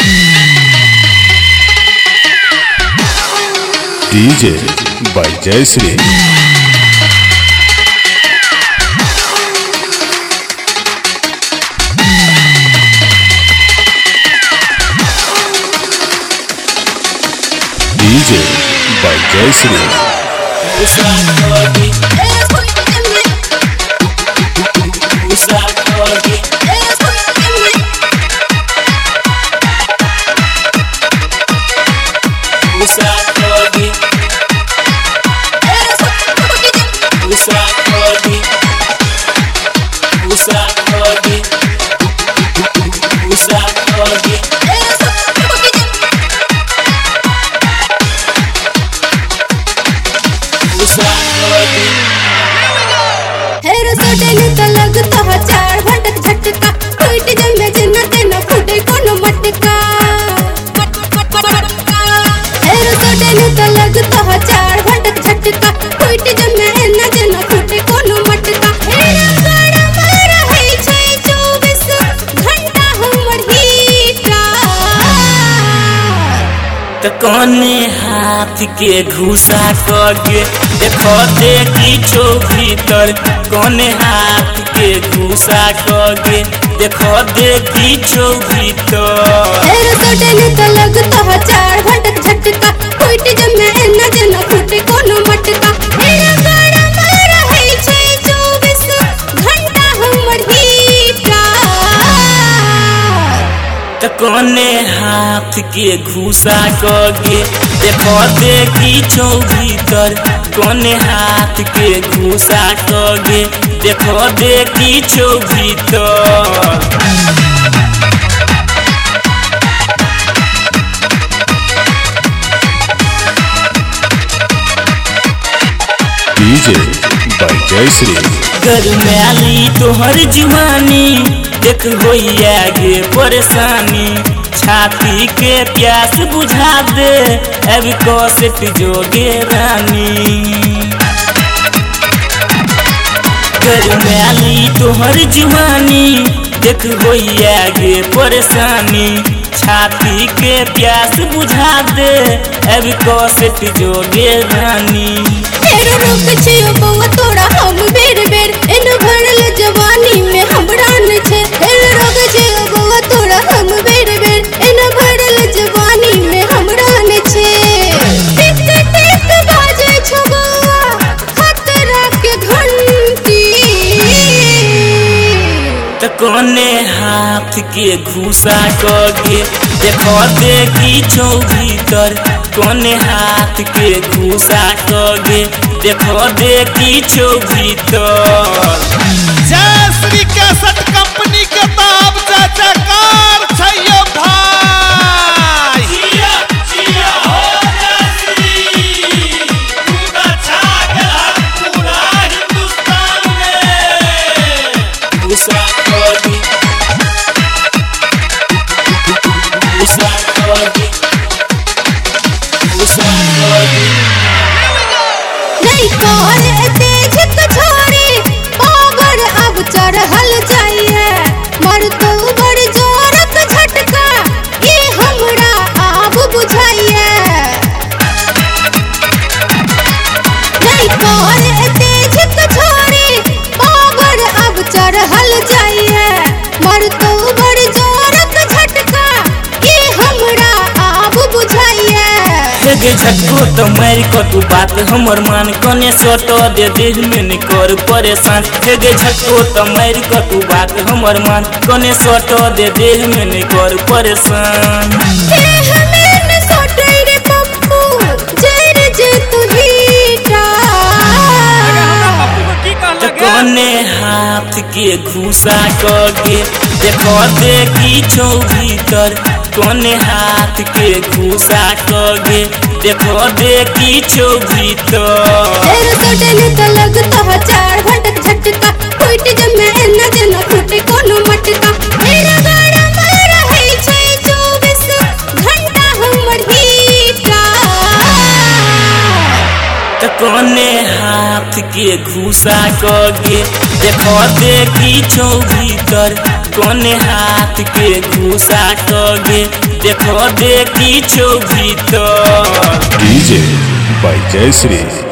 DJ by Jayashree. DJ by Jayashree. कौने हाथ के घुसा के देखो देखी छो भीतर कौने हाथ के घुसा के देखो देखी छो भीतर लगता है 4 घंटा झटका फूट जमे एना जना फूटे कोनो मटका मेरा गाड़ा मार है 24 घंटा हमर हीटा त कौने हाथ के घुसा के देखो देखी छो भीतर कौने हाथ के घुसा के देखो देखी छो भीतर DJ by Jayashree. गरमैली तोहर जवानी देख होई आगे परेशानी छाती के प्यास बुझा दे अब कौशट जोगे रानी गरमैली तोहर जवानी देख होई आगे परेशानी छाती के प्यास बुझा दे अब कौशट जोगे रानी तेरो रुक छियो बउआ तोरा हम बेर बेर इन भरल जवानी में हमरा न छे तेरो रुक छियो बउआ तोरा हम बेर बेर इन भरल जवानी में हमरा न छे टिक टिक बाजे छो बउआ खतरा के घंटी त कौने हाथ के घुसा के देखो देखी छो भीतर कौने हाथ के घुसा के देखो देखी छो भीतर जयश्री कैसेट कंपनी के ताब चाचा कार छैयो भाई जिया जिया हो जयश्री तू त छा गेल पूरा हिंदुस्तान में घुसा के घुसा के नहीं करे तेज तो छोड़ी पावर अब चढ़ल जाइए मर तो बड़ जोरत झटका ये हमरा अब बुझाइए नहीं करे तेज तो छोड़ी पावर अब चढ़ल जाइए मर तो बड़ जोरत झटका ये हमरा अब बुझाइए गे झटको तो मार को तू बात हमर मान कने सोटो दे दिल में न कर परेशान गे झटको तो मार को तू बात हमर मान कने सोटो दे दिल में न कर परेशान हे हमें न सोटे रे पप्पू जर जे तू हीटा त कौने हाथ के घुसा के देखो देखी छो भीतर कौने हाथ के घुसा के देखो देखी छो भीतर तेरे सोटे तो लगता है 4 घंटा झटका फूट जमे एना जना फूटे कोनो मटका मेरा गाड़ा मार है 24 घंटा हमर हीटा त कौने हाथ के घुसा कगे देखो देखी छो भीतर कोने हाथ के घुसा कगे देखो देखी छो भीतर DJ by Jayashree.